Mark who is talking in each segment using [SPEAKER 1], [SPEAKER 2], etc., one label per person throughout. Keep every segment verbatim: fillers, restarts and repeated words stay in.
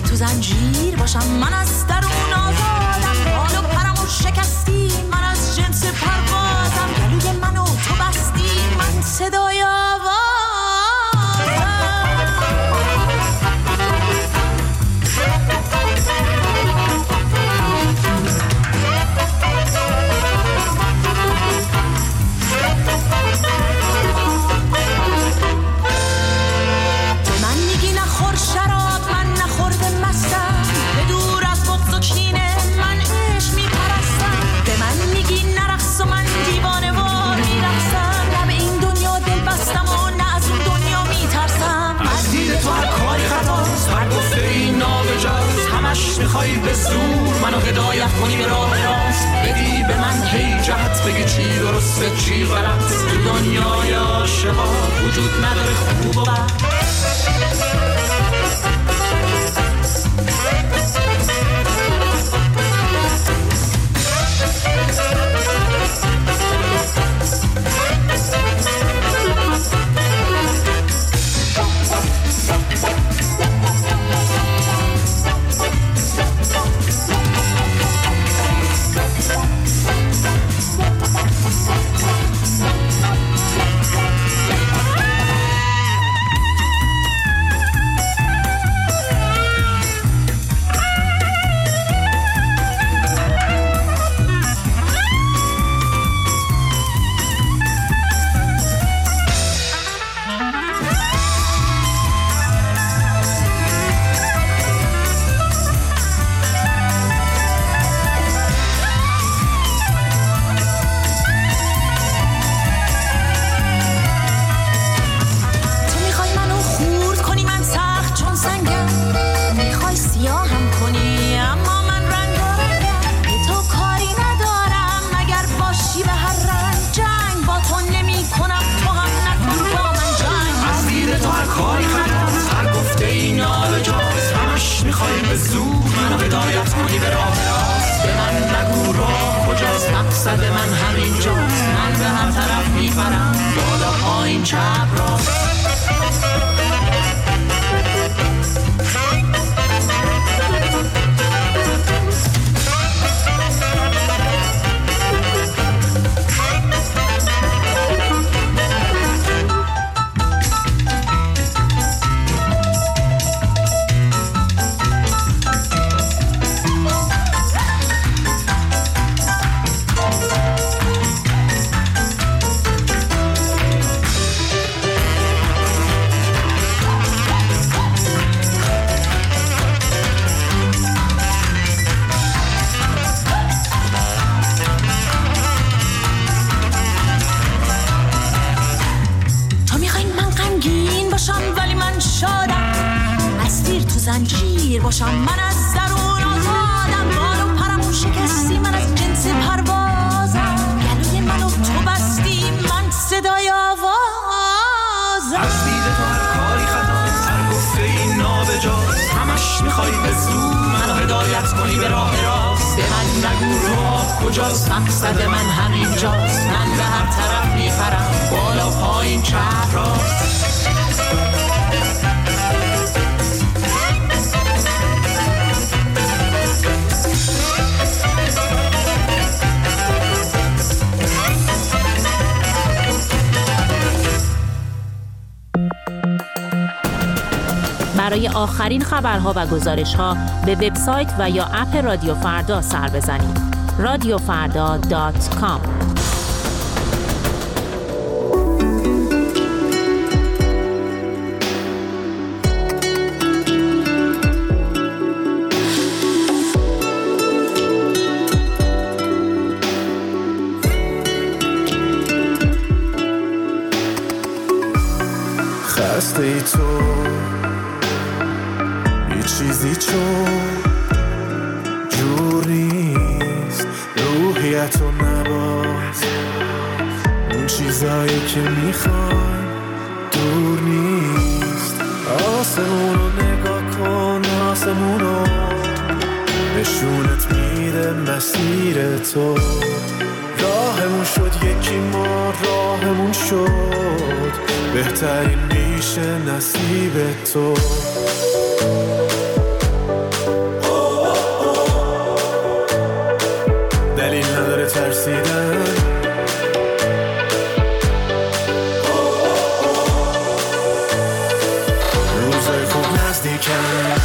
[SPEAKER 1] تو زنجیر باشم، من از درون آزادم، حال و پرمو شکستی، من از جنس پروازم، گلوی منو تو بستی، من صدای آوازم.
[SPEAKER 2] میخوای به زور منو هدایت کنی به راه راست، بدی به من هی جهت، بگی چی درسته چی غلط. تو دنیای عاشقا وجود نداره خوب و بد.
[SPEAKER 3] برای آخرین خبرها و گزارش‌ها به وبسایت و یا اپ رادیو فردا سر بزنید. رادیو فردا دات کام.
[SPEAKER 4] خسته ای تو یه چیزی چون جور نیست، روحیتو نباز، اون چیزایی که میخوای دور نیست. آسمونو نگاه کن، آسمونو نشونت میده مسیر تو. راهمون شد یکی، ما راهمون شد بهترین میشه نصیب تو. نزدیکم.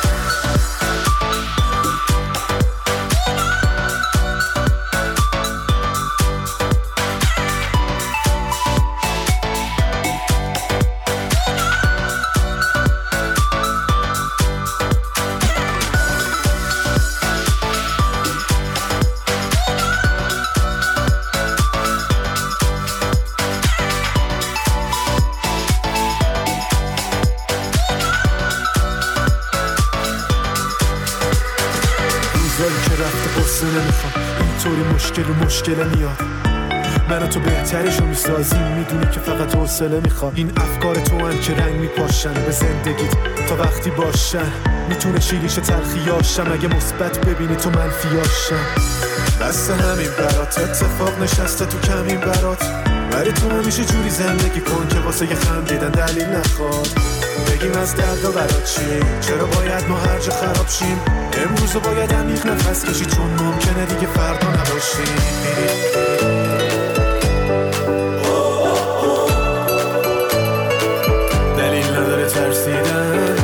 [SPEAKER 4] مشکل و مشکل میاد من و تو بهترشو میسازیم میدونی که فقط حوصله میخواد این افکار تو هم که رنگ میپاشن به زندگیت تا وقتی باشن میتونه شیریش تلخیاشم اگه مثبت ببینی تو منفیاشم بس همین برات اتفاق نشسته تو کمین برات ولی تو همیشه جوری زندگی کن که واسه یه خندیدن دلیل نخواد بگیم از درد و برات چی چرا باید ما هر جا خراب شیم امروز باید عمیق نفس کشی چون ممکنه دیگه فردا نباشیم دلیل نداره ترسیدن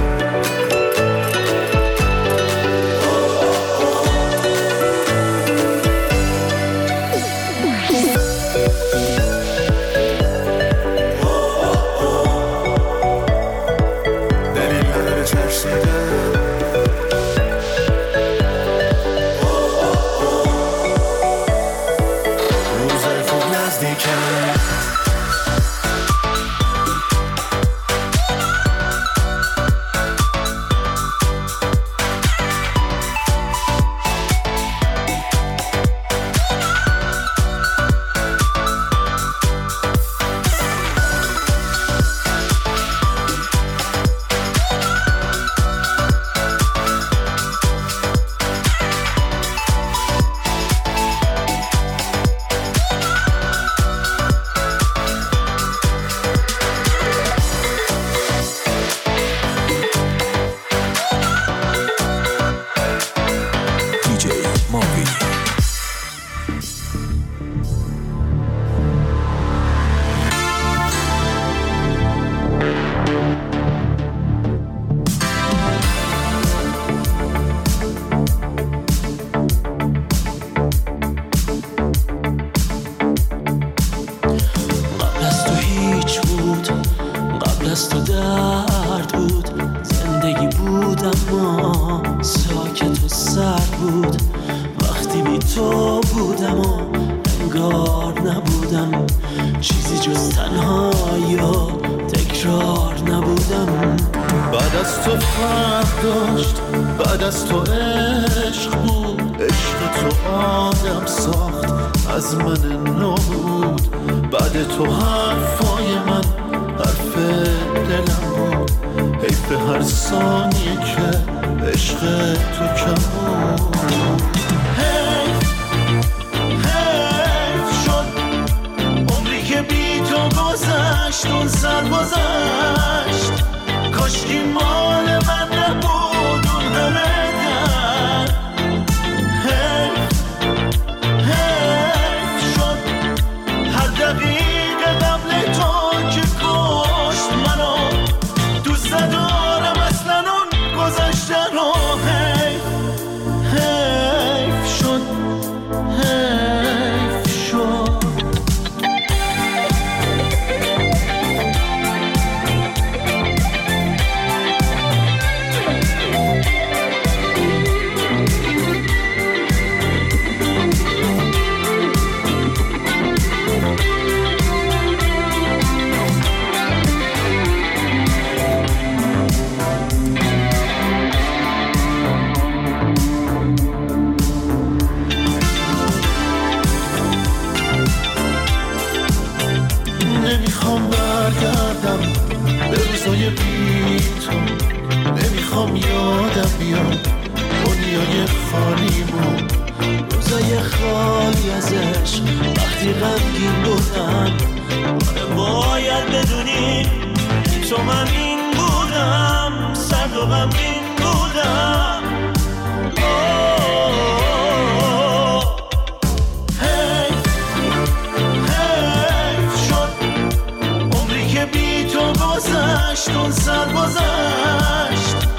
[SPEAKER 5] گذشت اون سر گذشت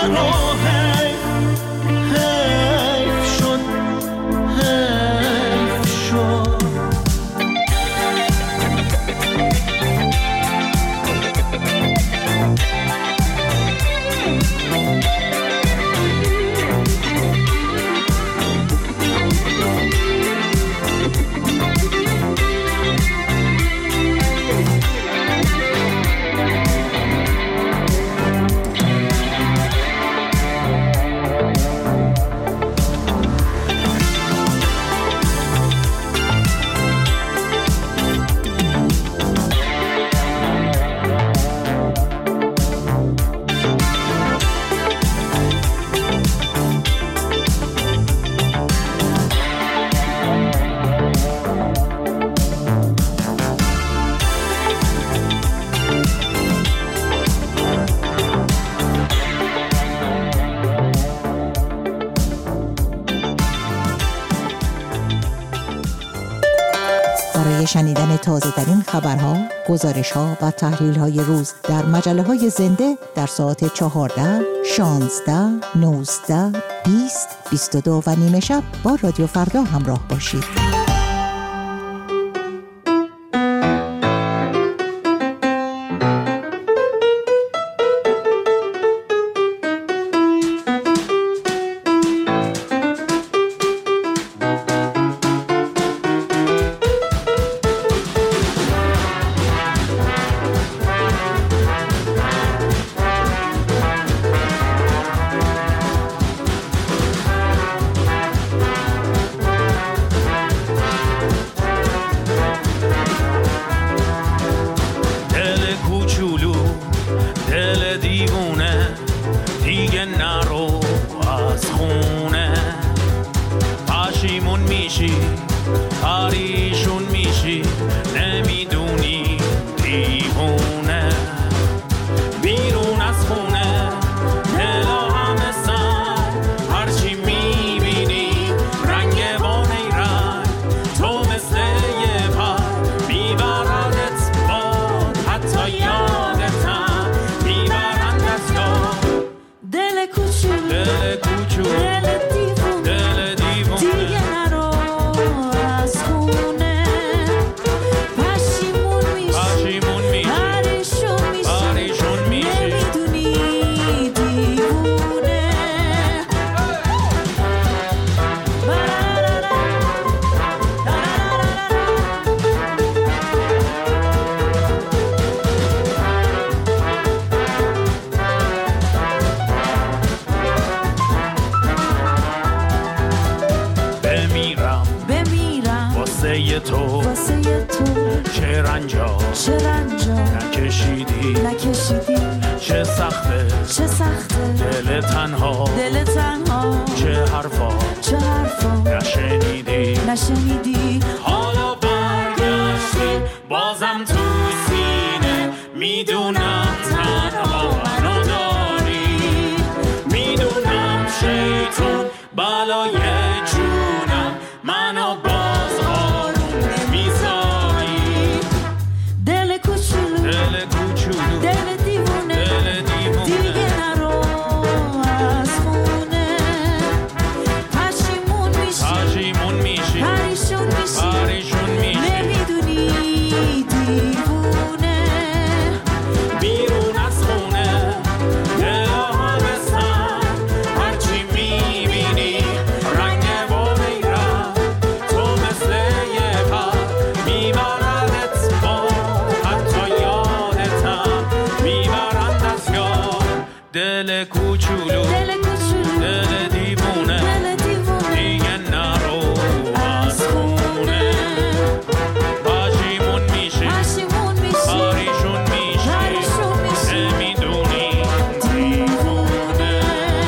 [SPEAKER 2] رو حیف حیف شد حیف شد.
[SPEAKER 5] شنیدن تازه ترین خبرها، گزارش‌ها و تحلیل‌های روز در مجله‌های زنده در ساعت چهارده، شانزده، نوزده، بیست، بیست و دو و نیمه شب با رادیو فردا همراه باشید.
[SPEAKER 2] تو چه رنجا
[SPEAKER 1] چه رنجا
[SPEAKER 2] نکشیدی
[SPEAKER 1] نکشیدی
[SPEAKER 2] چه سخته
[SPEAKER 1] چه سخته
[SPEAKER 2] دل تنها
[SPEAKER 1] دل تنها
[SPEAKER 2] چه حرفا
[SPEAKER 1] چه حرفا
[SPEAKER 2] نشنیدی
[SPEAKER 1] نشنیدی
[SPEAKER 2] حالا برگشتی بازم تو سینه میدونم تنها منو داری میدونم شیطون بلای جونم منو باز آروم نمیذاری
[SPEAKER 1] دل کوچولو
[SPEAKER 2] دل کوچولو
[SPEAKER 1] دل دیوونه
[SPEAKER 2] دل دیوونه
[SPEAKER 1] دیگه نرو از خونه پشیمون میشی
[SPEAKER 2] پشیمون میشی
[SPEAKER 1] پریشون میشی
[SPEAKER 2] پریشون میشی
[SPEAKER 1] نمیدونی دیوونه
[SPEAKER 2] بیرون از خونه دل آبستن هرچی میبینی رنگ و میرم تو مثل یه پر میبردت با حتی یادتم میبرند از یاد دل کوچولو
[SPEAKER 1] دل کوچولو
[SPEAKER 2] دل دیوونه
[SPEAKER 1] دل دیوونه
[SPEAKER 2] دیگه نرو از خونه پشیمون میشی
[SPEAKER 1] پشیمون میشی
[SPEAKER 2] پریشون میشی
[SPEAKER 1] پریشون میشی
[SPEAKER 2] نمیدونی دیوونه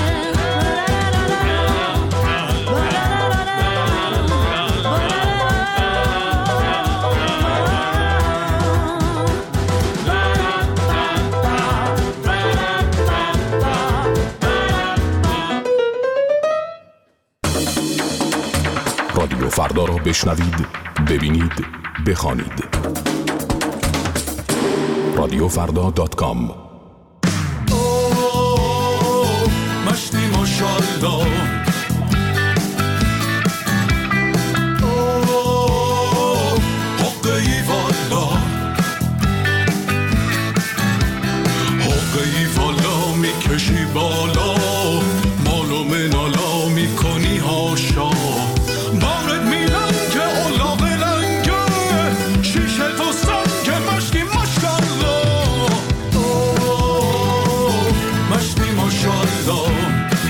[SPEAKER 6] رادیو فردا را بشنوید، ببینید، بخوانید. رادیو فردا دات کام
[SPEAKER 7] حقی والا میکشی بالا، مالو منالا میکنی هاشا، بارد میلن که اولاغ لنگه، شیشه تو سنگ مشتی ماشالله، مشتی ماشالله.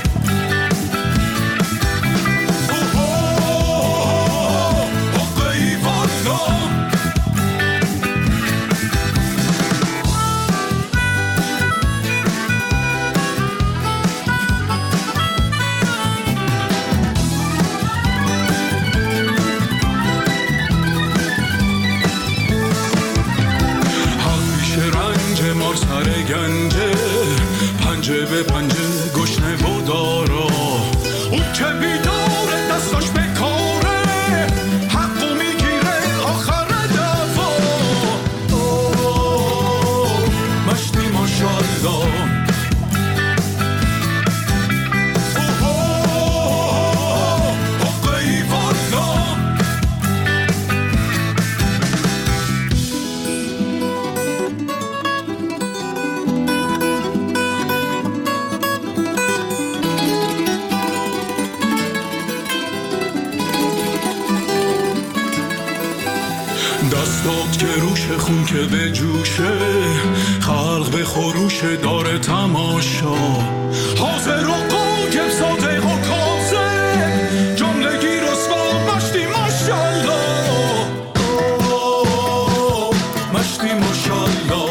[SPEAKER 7] گنجه پنجه به پنجه گشنه و دارا، اون که بیداره دستاش به کاره، حقو میگیره آخر دفا، مشتی ماشالله. دستات که روش خون که به جوشه، خلق به خروش داره تماشا، حاضر و قایم صادق و کاذب، جملگی رسوا مشتی ماشالله، مشتی ماشالله.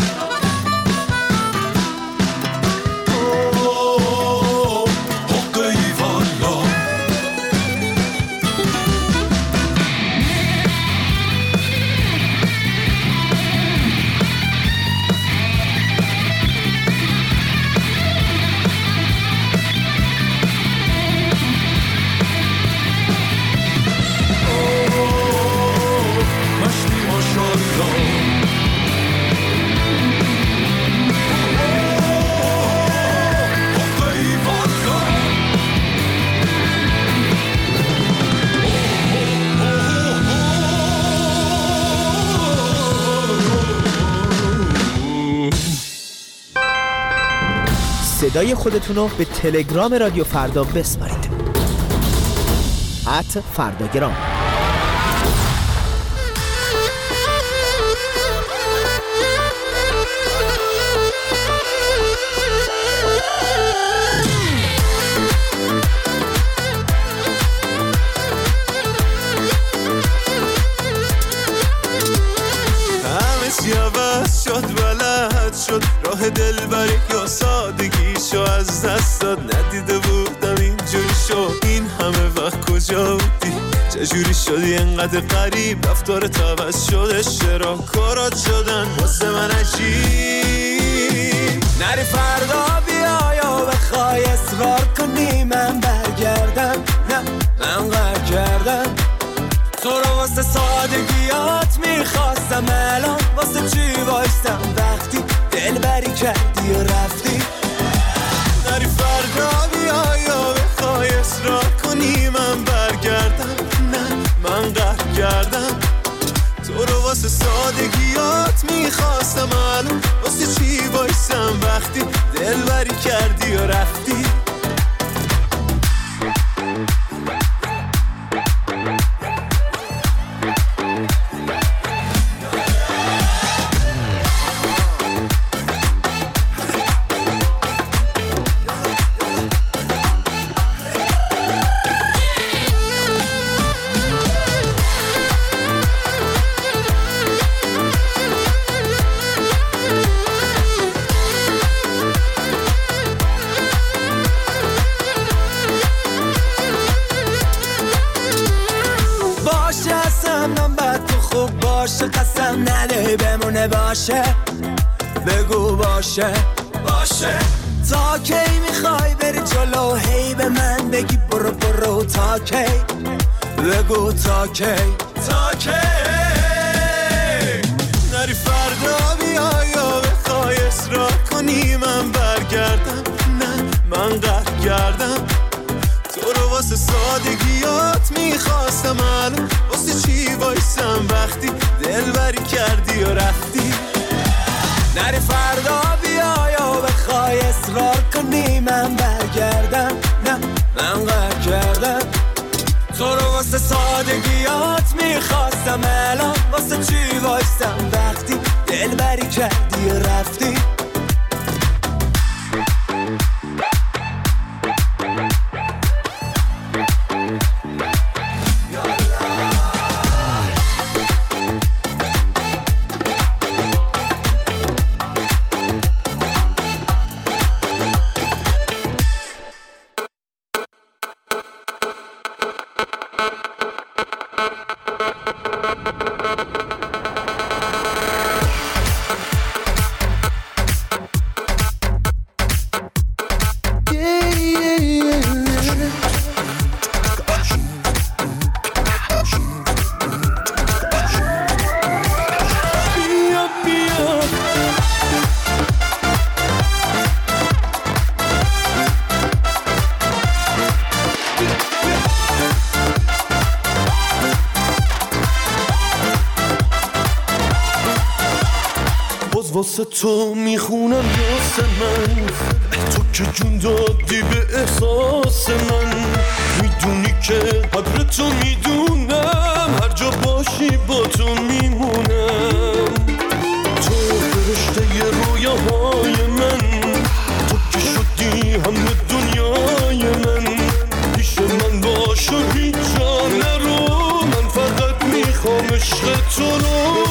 [SPEAKER 8] صدای خودتون رو به تلگرام رادیو فردا بسپارید. ات فرداگرام.
[SPEAKER 9] شد بلد شد راه دلبری یا سادگیشو از دست داد، ندیده بودم اینجوری شد، این همه وقت کجا بودی، چجوری شدی انقدر غریب، رفتارت عوض شده، چرا کارات شدن واسه من عجیب. نری فردا بیا یا بخوای اصرار کنی من برگردم، نه من قهر کردم، تو رو واسه سادگیات میخواستم، الان واسه چی وایستم وقتی دلبری کردی و رفتی. نری فردا بیا یا بخوای اصرار کنی من برگردم، نه من قهر کردم، تو رو واسه سادگیات میخواستم، الان واسه چی وایستم وقتی دلبری کردی و رفتی. قسم نده بمونه باشه، بگو باشه باشه. تا کی میخوای بری جلو، هی به من بگی برو برو، تا کی بگو تا کی تا کی. نری فردا بیا یا بخوای اصرار کنی من برگردم، نه من قهر کردم، تو رو واسه سادگیات میخواستم، الان واسه چی وایسم وقتی دلبری کردی و رفتی. نری فردا بیا یا سادگیات میخواستم، الان واسه چی وایستم وقتی دل بری کردی و رفتی.
[SPEAKER 10] واسه تو میخونم یاس من، تو که جون دادی به احساس من. میدونی که قدر تو میدونم، هر جا باشی با تو میمونم. تو فرشته رویاهای من، تو که شدی همه دنیای من. پیش من باش و هیچ جا نرو، من فقط میخوام عشق تو رو.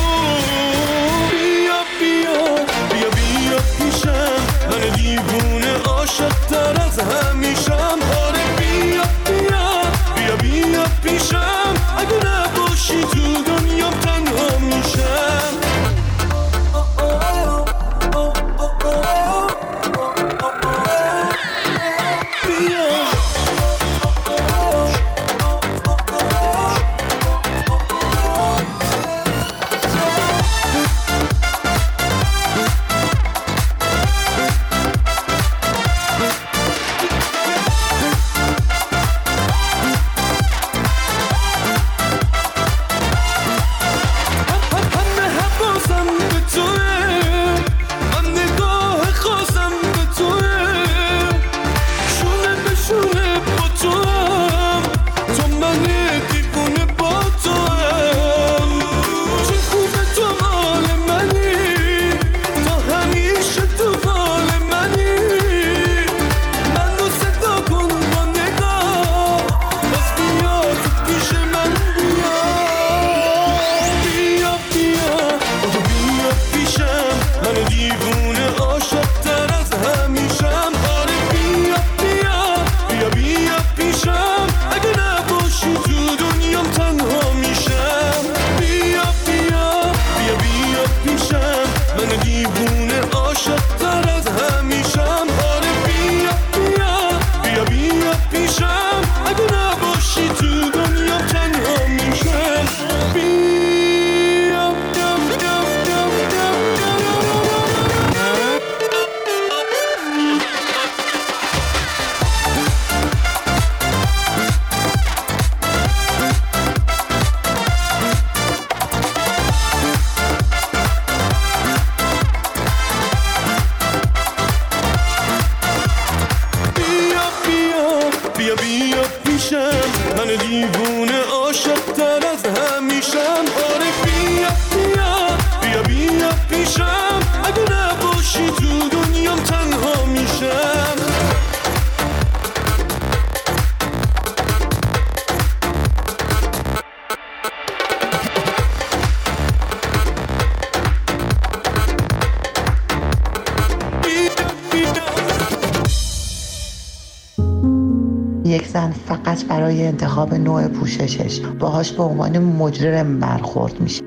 [SPEAKER 10] من دیوونه عاشق تر از همیشم. آره بیا بیا بیا بیا پیشم، اگه نباشی تو دنیام تنها میشم.
[SPEAKER 11] یک زن فقط برای انتخاب نوع پوششش باهاش به عنوان مجرم برخورد میشه.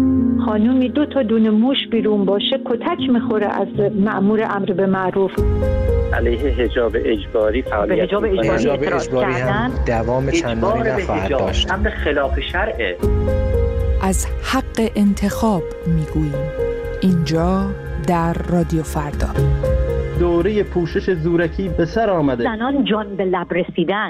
[SPEAKER 12] خانومی دو تا دونه موش بیرون باشه کتک میخوره از مأمور امر به معروف.
[SPEAKER 13] علیه حجاب اجباری فعالیت
[SPEAKER 8] حجاب اجباری, حجاب اجباری هم دوام چندانی نخواهد داشت.
[SPEAKER 13] امر خلاف شرعه.
[SPEAKER 14] از حق انتخاب میگوییم اینجا در رادیو فردا.
[SPEAKER 15] دوره پوشش زورکی به سر آمده.
[SPEAKER 12] زنان جان به لب رسیدن.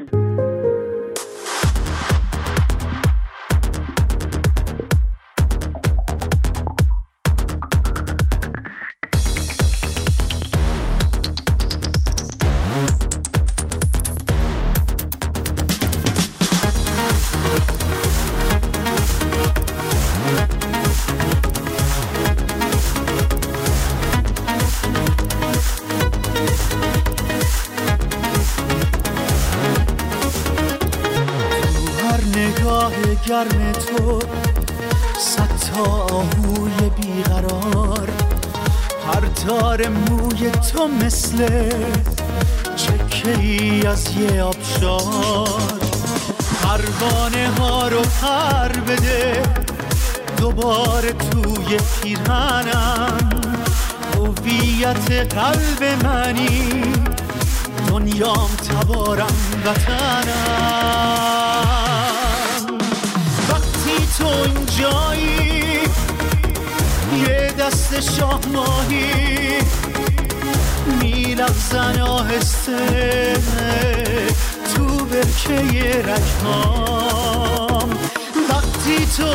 [SPEAKER 16] گرم تو، صد تا آهوی بیقرار، هر تار موی تو مثل چکه ای از یه آبشار. پروانه ها رو پر بده دوباره توی پیرهنم، هویت قلب منی، دنیام تبارم وطنم. وقتی تو اینجایی یه دست شاه ماهی میلغزن آهسته تو برکه رگهام. وقتی تو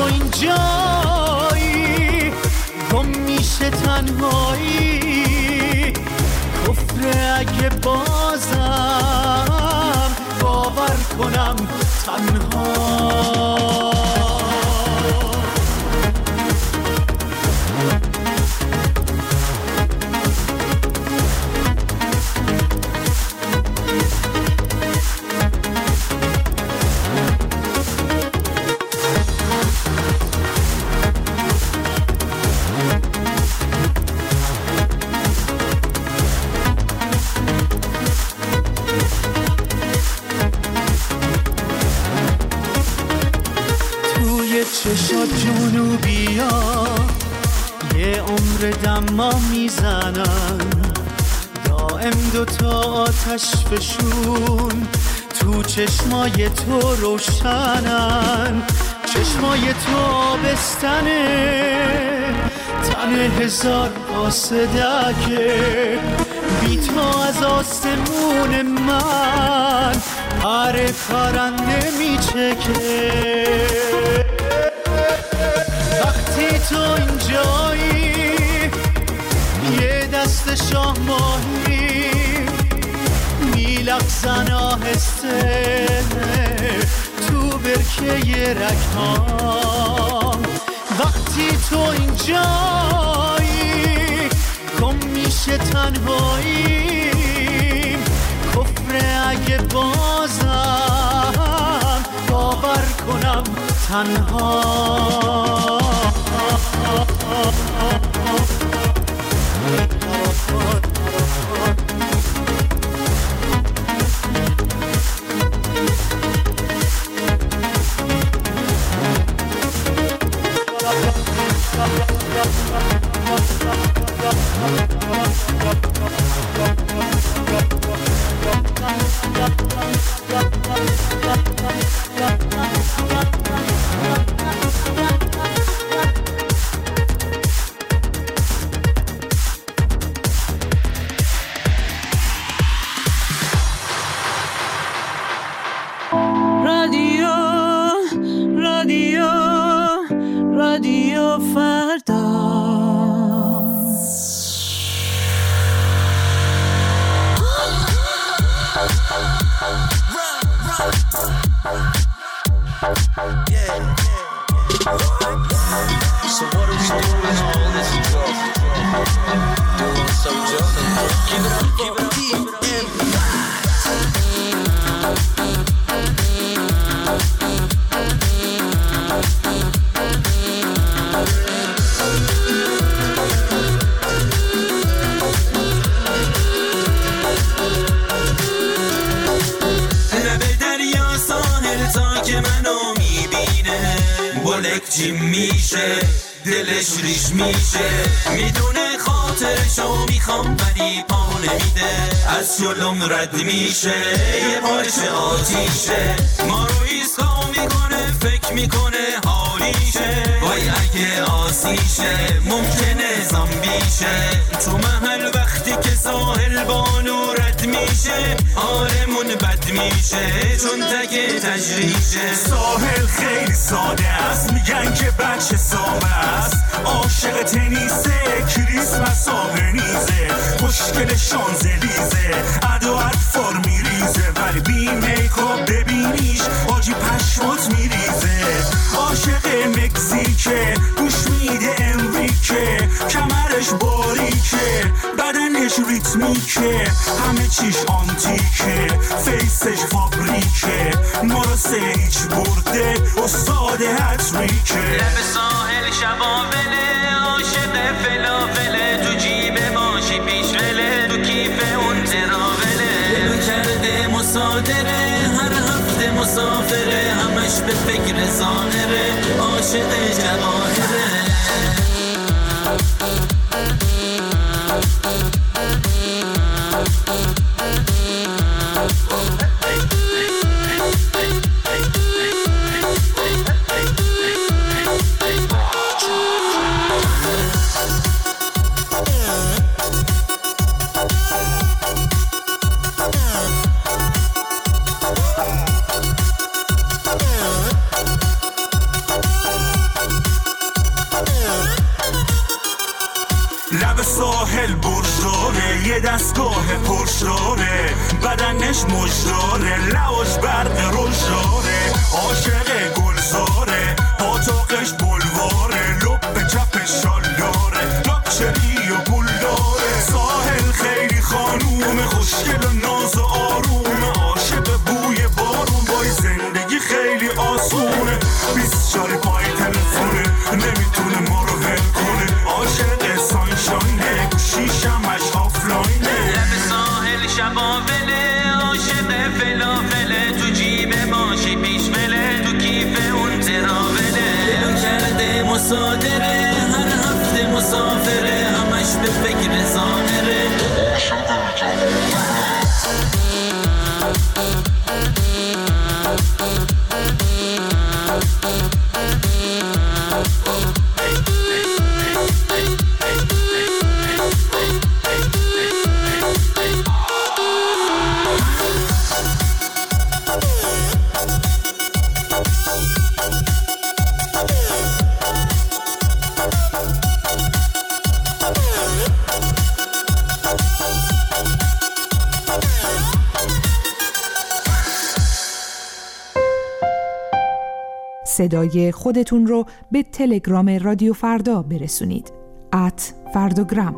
[SPEAKER 16] اینجایی گم میشه تنهایی، کفر اگه بازم باور کنم تنها. چشات جنوبیا یه عمر دما میزنن، دائم دوتا آتش فشون تو چشمای تو روشنن. چشمای تو آبستنه، تن هزار قاصدکه، بی تو از آسمون من هر پرنده میچکه. وقتی تو اینجایی یه دست شاه ماهی میلغزن آهسته تو برکه رگهام. وقتی تو اینجایی گم میشه تنهایی، کفر اگه بازم باور کنم تنها.
[SPEAKER 17] جیم میشه دلش ریش میشه، میدونه خاطرشو میخوام ولی پا نمیده، از جلوم رد میشه یه پارچه آتیشه، ما رو ایسکا میکنه فکر میکنه حالیشه، وای اگه آسیشه ممکنه زامبیشه، تو محل وقتی که ساحل بانو رد میشه حالمون بد میشه چون تک تجریشه.
[SPEAKER 18] ساحل خیلی ساده است، میگن که بچه سامه است، عاشق تنیسه کریسمس آبرنیزه، خوشگل شانزلیزه ادا اطفار میریزه، ولی بی میکاپ ببینیش آجی پشمات میریزه، عاشق مکزیکه گوش میده امریکه، کمرش باریکه بدنش دلش ریتمیکه، همه چیش آنتیکه، فیسش فابریکه، ما رو سیج برده استاد هتریکه.
[SPEAKER 2] لب ساحل شباوله، عاشق فلافله، تو جیب ماشی پیشوله، تو کیف اون تراوله. دلو کرده مصادره، هر هفته مسافره، همش به فکر ظاهره، عاشق جواهره.
[SPEAKER 18] لب ساحل برشاره، یه دستگاه پرشاره، بدنش مجداره، لعاش برق روشاره، عاشق گلزاره، پاتاقش بلواره، لب چپش شالاره، لاکچری و پولداره. ساحل خیلی خانوم خوشگل و ناز و آروم، عاشق بوی بارون، بای زندگی خیلی آسونه، بیست چاری پای تلفونه، نمیتونه ما رو ول کنه، عاشق سانشاینه، گوشیشمش آفلاینه. لب ساحل شباوله، عاشق فلافله، تو جیب ماشی پیشوله، تو کیف اون تراوله. دلو کرده مصادره، هر هفته مسافره، همش به فکر ظاهره.
[SPEAKER 14] صدای خودتون رو به تلگرام رادیو فردا برسونید. ات فردوگرام.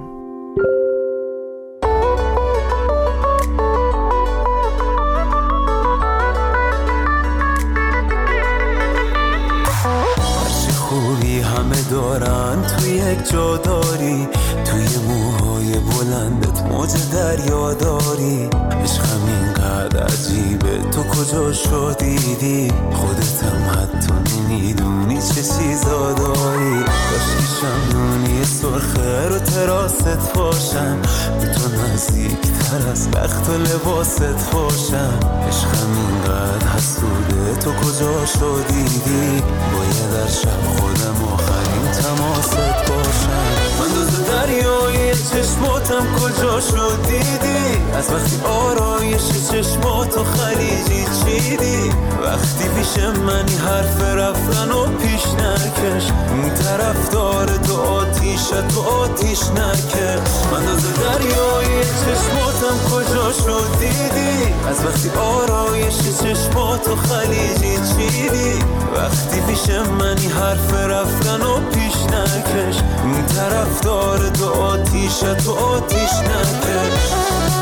[SPEAKER 9] هرچی خوبی همه دارن، توی یک جا داری، توی موهای بلندت موج دریا داری. عشقم اینقدر عجیبه، تو کجا شو دیدی؟ خودتم حتی نمیدونی چه چیزا داری. کاشکی شمعونی سرخه رو تراست باشم، به تو نزدیک تر از بخت و لباست باشم. عشقم اینقدر حسوده، تو کجا شو دیدی؟ باید در شب خودم آخرین تماست باشم. من دوز دریای چشماتم کجا شو دیدی؟ از وقتی آرایش چشماتو خلیجی چیدی؟ وقتی پیش منی حرف رفتن و پیش نکش، اون طرف داره تو آتیش تو آتیش نکش. من دوز دریای چشماتم کجا شو دیدی؟ از وقتی آرایش چشماتو خلیجی چیدی؟ وقتی پیش منی حرف رفتن و پیش نکش، اون طرف داره تو آتیش تو آتیش نکش.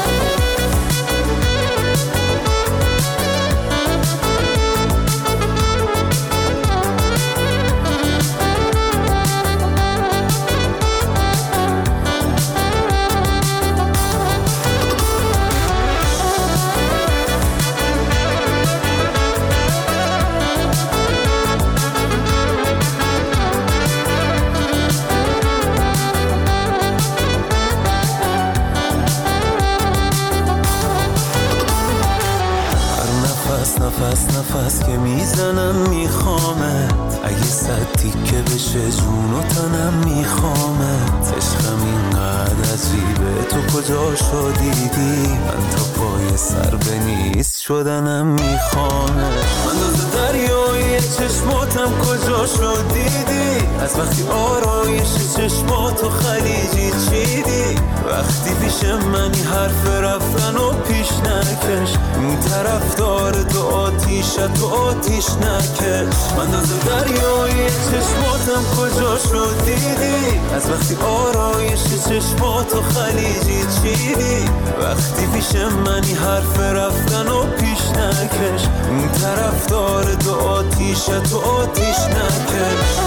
[SPEAKER 9] نفس نفس که میزنم میخوامت، اگه صد تیکه بشه جون و تنم میخوامت. عشقم اینقدر عجیبه، تو کجا شو دیدی؟ من تا پای سر به نیست شدنم میخوامت. من دوز دریای چشماتم کجا شو دیدی؟ از وقتی آرایش چشماتو خلیجی چیدی؟ وقتی پیش منی حرف رفتن و پیش نکش، اون طرف داره تو آتیش
[SPEAKER 10] تو آتیش نکش. من از دریای چشماتم کجا شد دیدی؟ از وقتی آرایش چشماتو خلیجی چیدی؟ وقتی پیش منی حرف رفتن و پیش نکش. اون طرفدار دو آتیش تو آتیش نکش.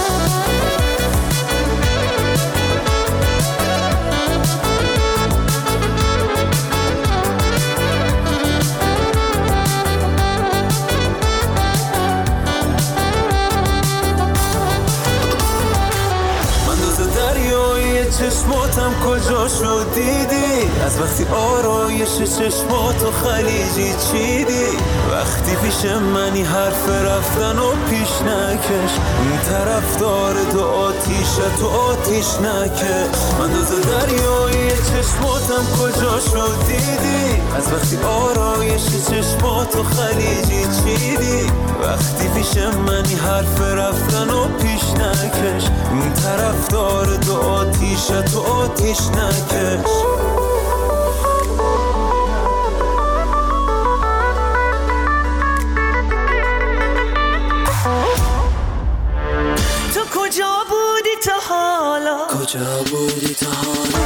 [SPEAKER 10] چشماتم کجا شد دیدی؟ از وقتی آرایش چشماتو خلیجی چیدی؟ وقتی پیش منی حرف رفتن و پیش نکش. اون طرفدار دو آتیش تو آتیش نکش. من از دریای چشماتم کجا شد دیدی؟ از وقتی آرایش چشماتو خلیجی چیدی؟ وقتی پیش منی حرف رفتن و پیش نکش. اون طرفدار دو آتیش تو آتیش نکش.
[SPEAKER 1] تو کجا بودی تا حالا؟
[SPEAKER 10] کجا بودی تا حالا؟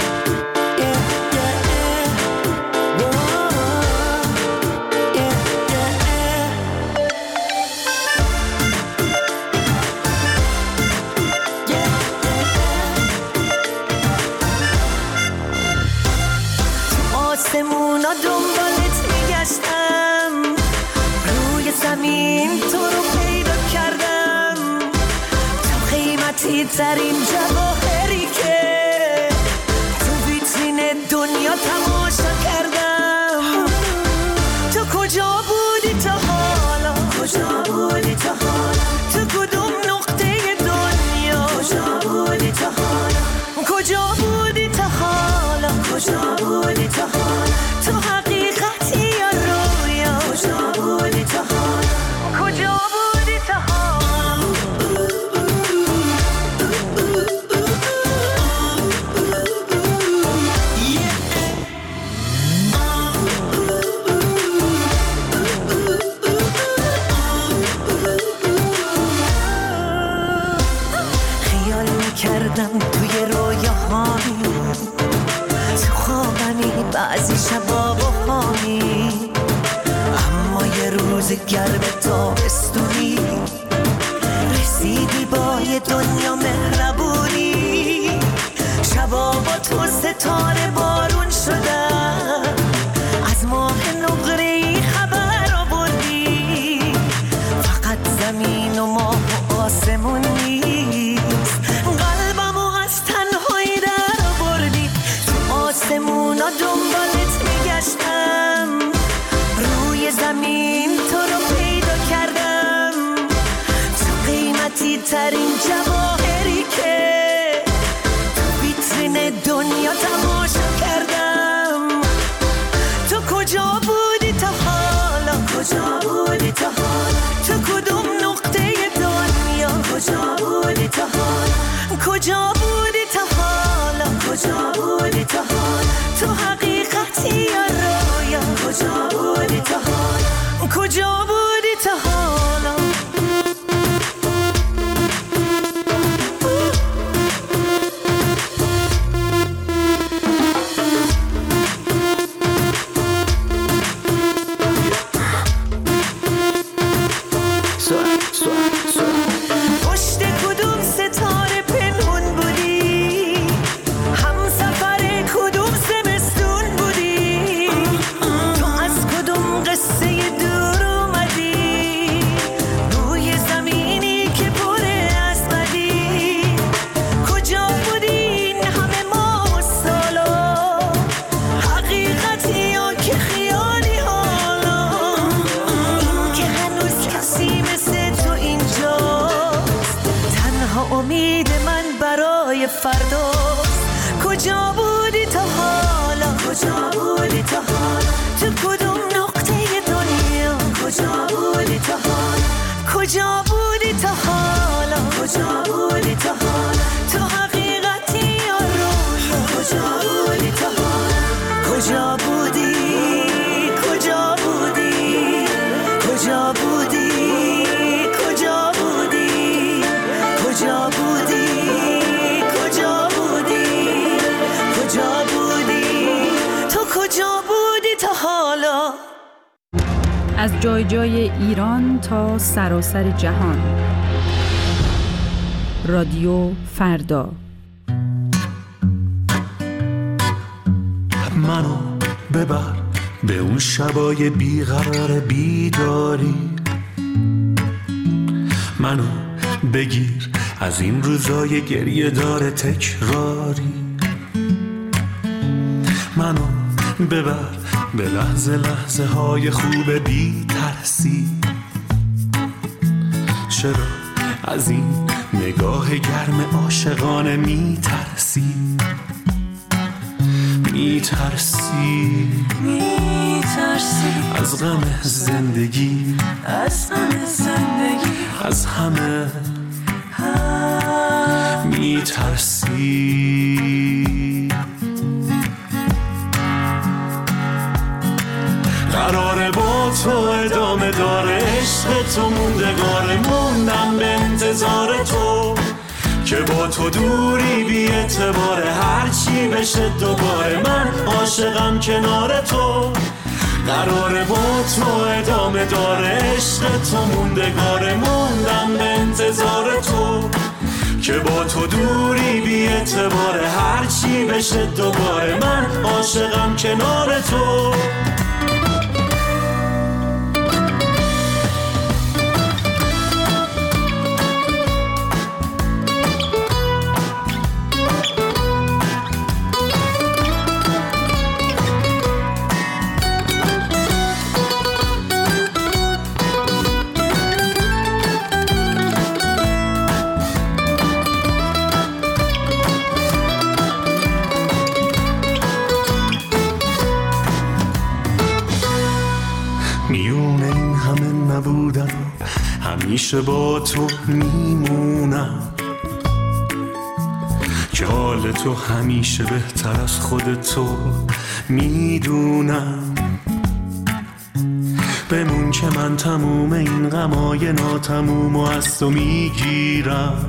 [SPEAKER 1] آسمونا دنبالت میگشتم، روی زمین تو رو پیدا کردم. تو قیمتی ترین جواهری که تو ویترین دنیا تماشا کردم. تو کجا بودی تا حالا؟ کجا بودی تا حالا؟ تو کدوم نقطه دنیا؟ کجا بودی تا حالا؟ کجا بودی تا حالا؟ کجا بودی تا حالا؟ تو حقیقتی یا رویا؟ کجا بودی تا حالا؟ کجا بودی تا حالا؟ خیال میکردم توی رویاهامی، تو خوابمی بعضی شبا بهامی، اما یه روز گرم تابستونی رسیدی با یه دنیا مهربونی. شبا با تو ستاره بارون شدن، از ماه نقره‌ای خبر آوردی. فقط زمین و ماه و آسمون نیست، قلبمو از تنهایی در آوردی. تو آسمونا دنبالت میگشتم، روی زمین تو رو پیدا کردم. تو قیمتی ترین جواهری که تو ویترین دنیا تماشا کردم. تو کجا بودی تا حالا؟ کجا بودی تا حالا؟ تو کدوم نقطه دنیا؟ کجا بودی تا حالا؟ کجا بودی تا حالا؟ کجا بودی تا حالا؟ تو حقیقتی یا رویا؟ کجا بودی تا حالا؟ کجا بودی تا حالا؟ پشت کدوم ستاره پنهون بودی؟ همسفر کدوم زمستون بودی؟ تو از کدوم قصه دور اومدی؟ روی زمینی که پر از بدی. کجا بودی این همه ماه و سالا؟ حقیقتی یا که خیالی حالا؟ این که هنوز کسی مثل تو اینجاست، تنها امید من برای فرداست. کجا بودی تا حالا؟ کجا بودی تا حالا؟ تو کدوم نقطه دنیا؟ کجا بودی تا حالا؟ کجا بودی تا حالا؟ کجا بودی تا حالا؟ تو حقیقتی یا رویا؟ کجا بودی تا حالا؟ کجا بودی؟ کجا بودی؟ کجا بودی؟ تا حالا.
[SPEAKER 19] از جای جای ایران تا سراسر جهان. رادیو فردا.
[SPEAKER 10] منو ببر به اون شبای بیقرار بیداری، منو بگیر از این روزای گریه داره تکراری، منو ببر به لحظه لحظه های خوب بی ترسی. چرا از این نگاه گرم عاشقانه می ترسی؟ می ترسی
[SPEAKER 1] می ترسی
[SPEAKER 10] از غم زندگی،
[SPEAKER 1] از غم زندگی،
[SPEAKER 10] از همه می ترسی. قراره با تو ادامه داره عشق تو موندگاره، موندم به انتظار تو که با تو دوری بی اعتباره، هر چی بشه دوباره من عاشقم کنار تو. قراره با تو ادامه داره عشق تو موندگاره، موندم به انتظار تو که با تو دوری بی اعتباره، هر چی بشه دوباره من عاشقم کنار تو. همیشه با تو میمونم که حال تو همیشه بهتر از خود تو میدونم. بمون که من تموم این غمای ناتموم و از تو میگیرم،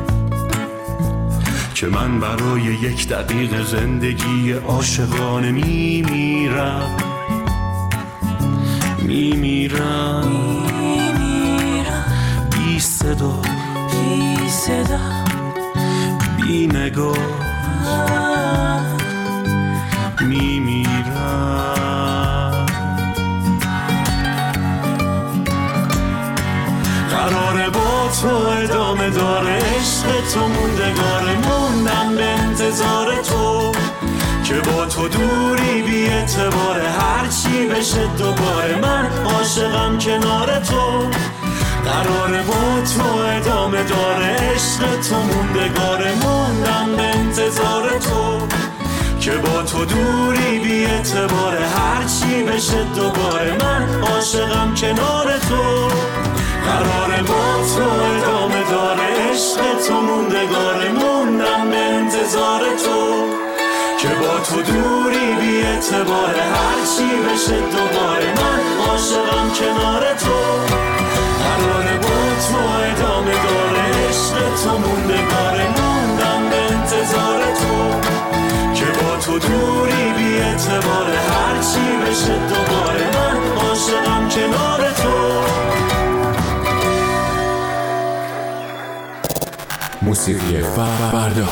[SPEAKER 10] که من برای یک دقیقه زندگی عاشقانه میمیرم میمیرم بی صدا
[SPEAKER 1] بی صدا
[SPEAKER 10] بی نگاه میمیرم. قراره با تو ادامه داره عشق تو موندگاره، موندم به انتظار تو که با تو دوری بی اعتباره، هر چی بشه دوباره من عاشقم کنار تو. قراره با تو ادامه داره عشق تو موندگاره، موندم به انتظار تو که با تو دوری بی اعتباره، هر چی بشه دوباره من عاشقم کنار تو. قراره با تو ادامه داره عشق تو موندگاره، موندم به انتظار تو که با تو دوری بی اعتباره، هر چی بشه دوباره من عاشقم کنار تو. قراره با تو ادامه داره عشق تو موندگاره، موندم به انتظار تو که با تو دوری بی اعتباره، هر چی بشه دوباره من عاشقم کنار تو.
[SPEAKER 6] موسیقی فردا.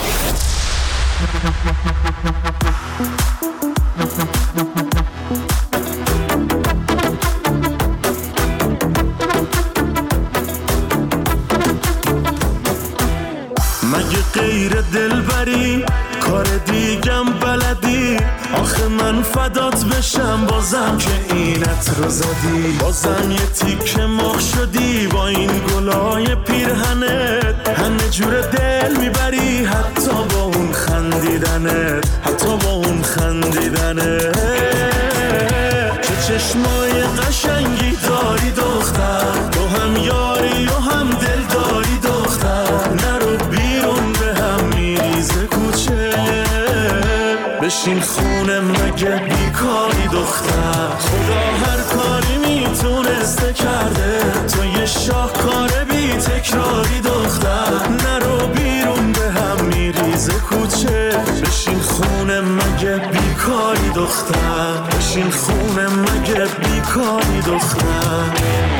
[SPEAKER 10] مگه غیر دلبری کار دیگم بلدی؟ آخه من فدات بشم بازم که اینت رو زدی، بازم یه تیکه مخ شدی با این گلای پیرهنت، همه جور دل میبری حتی با اون خندیدنت، حتی با اون خندیدنت. چه چشمای قشنگی داری دختر، تو هم یاری و هم دل داری دختر، نرو بیرون به هم میریزه کوچه، بشین خونه مگه بیکاری دختر. خدا هر کاری میتونسته کرده، تو یه شاهکار بی تکراری دختر، نرو بیرون به هم میریزه کوچه، بشین خونه مگه بیکاری دختر. دختر بشین خونه مگه بیکاری دختر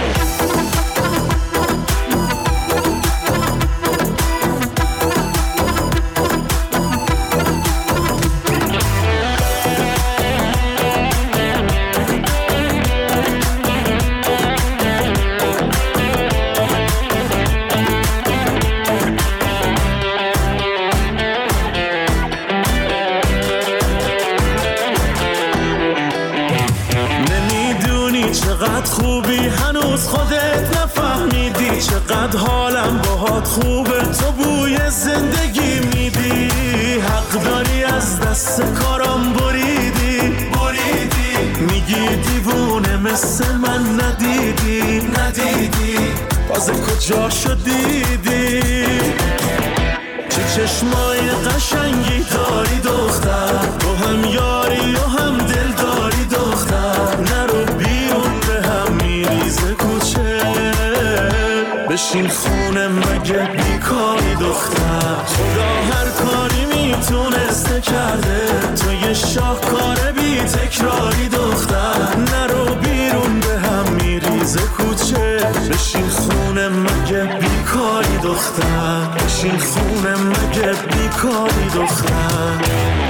[SPEAKER 10] خوبی هنوز خودت نفهمیدی چقدر حالم باهات خوبه تو بوی زندگی میدی حق داری از دست کارم بریدی بریدی میگی دیوونه مثل من ندیدی ندیدی باز کجا شدیدی چه چشمای قشنگی داری دختر تو هم یاری و هم دل داری دختر نرو بیرون به هم میریزه کوچه بشین خونه مگه بیکاری دختر خدا هر کاری میتونسته کرده تو یه شاهکار بی تکراری دختر نرو بیرون به هم میریزه کوچه بشین خونه مگه بیکاری دختر بشین خونه مگه بیکاری دختر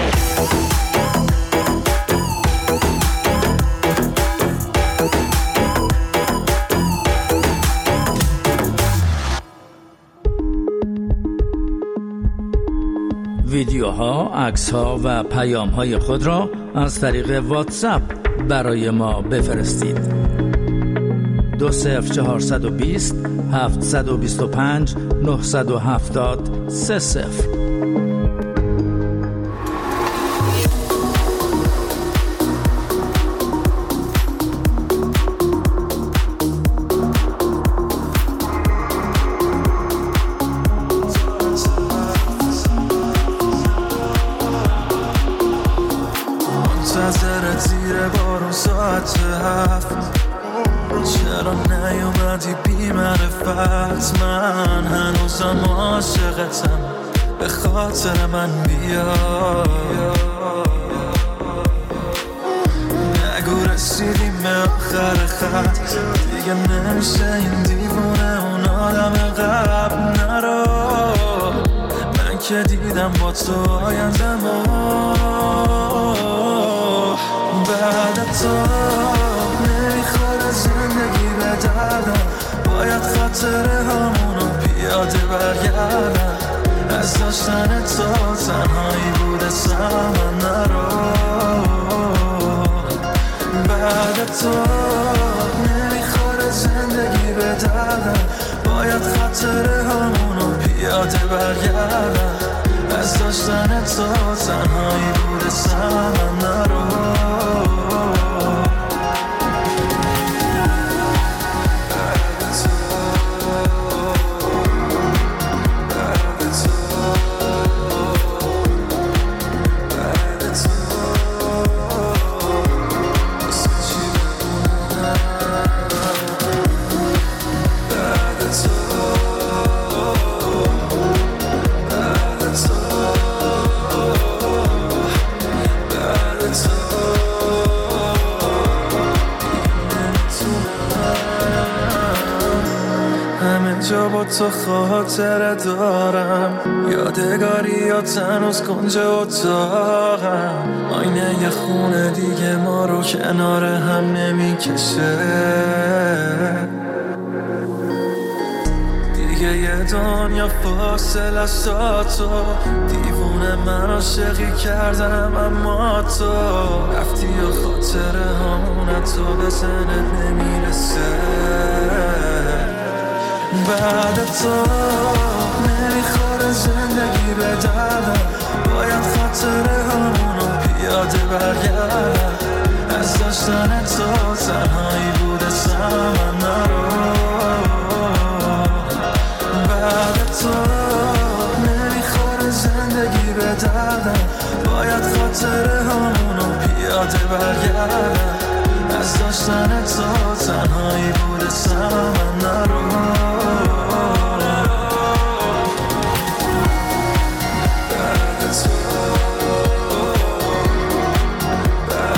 [SPEAKER 20] ویدیوها، عکس‌ها و پیام‌های خود را از طریق واتساپ برای ما بفرستید. دو صفر چهارصد و بیست هفتصد و بیست و پنج نهصد و هفتاد سه صفر.
[SPEAKER 9] منتظرت زیر بارون ساعت هفت چرا نیومدی بی معرفت من هنوزم عاشقتم به خاطر من بیا نگو رسیدیم به آخر خط دیگه نمیشه این دیوونه اون آدم قبل نرو من که دیدم با تو آیندم بعد تو نمیخوره زندگی به دردم باید خاطره همونو پیاده برگردم از داشتن تو تنهایی بوده سمن نرو بعد تو نمیخوره زندگی به دردم باید خاطره همونو پیاده برگردم از داشتن تو تنهایی بوده سمن نرو جا با تو خاطره دارم یادگاریات هنوز کنج اتاقم آینه یه خونه دیگه ما رو کنار هم نمیکشه دیگه یه دنیا فاصله است تا تو دیوونه من عاشقی کردم اما تو رفتی و خاطره همونه تو به ذهنت نمیرسه بعد تو نمیخوره زندگی به دردم باید خاطره همونو پیاده برگردم از داشتن تو تنهایی بوده سمن نرو بعد تو نمیخوره زندگی به دردم باید خاطره همونو پیاده برگردم از داشتن تو تنهایی بوده سمن نرو بعد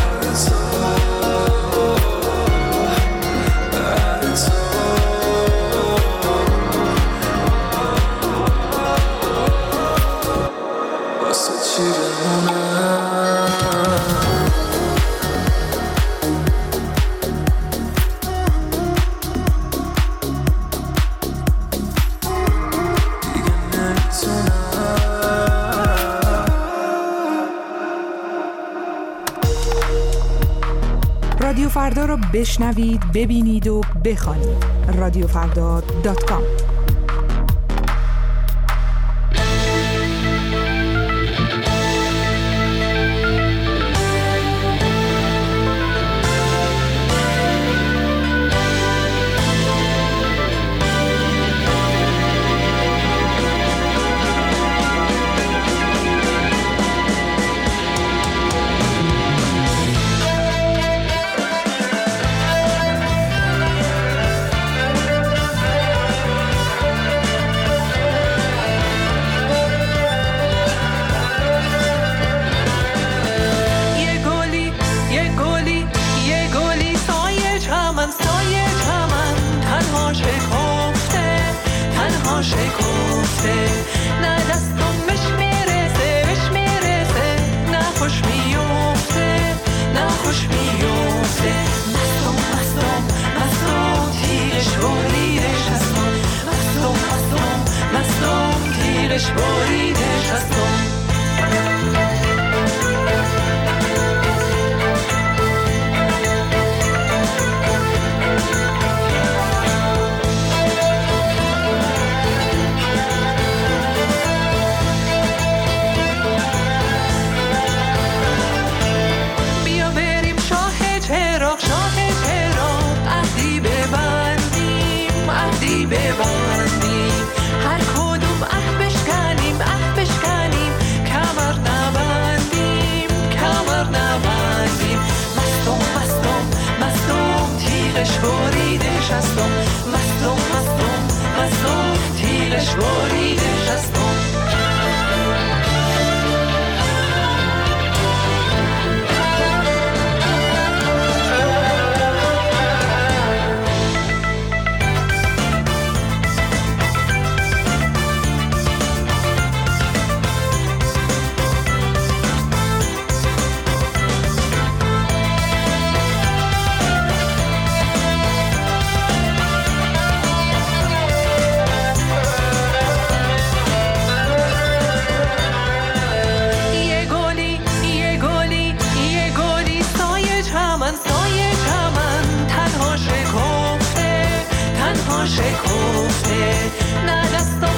[SPEAKER 14] رادیو فردا را بشنوید، ببینید و بخوانید. رادیو فردا دات کام.
[SPEAKER 1] شکفته نه دست